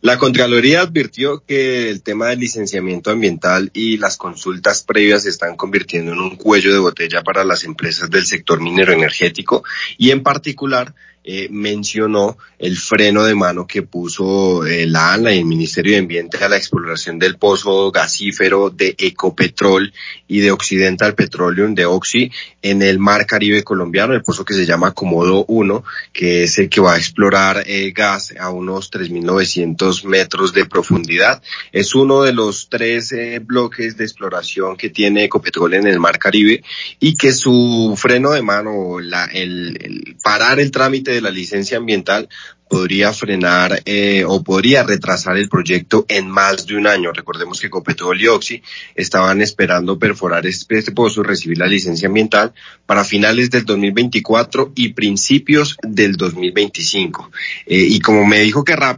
La Contraloría advirtió que el tema del licenciamiento ambiental y las consultas previas se están convirtiendo en un cuello de botella para las empresas del sector minero energético y en particular mencionó el freno de mano que puso la ANLA y el Ministerio de Ambiente a la exploración del pozo gasífero de Ecopetrol y de Occidental Petroleum de Oxy en el Mar Caribe colombiano, el pozo que se llama Comodo 1, que es el que va a explorar gas a unos 3.900 metros de profundidad. Es uno de los 3 bloques de exploración que tiene Ecopetrol en el Mar Caribe y que su freno de mano, el parar el trámite de la licencia ambiental podría frenar o podría retrasar el proyecto en más de un año. Recordemos que Ecopetrol y Oxy estaban esperando perforar este pozo, recibir la licencia ambiental para finales del 2024 y principios del 2025. Y como me dijo que rápido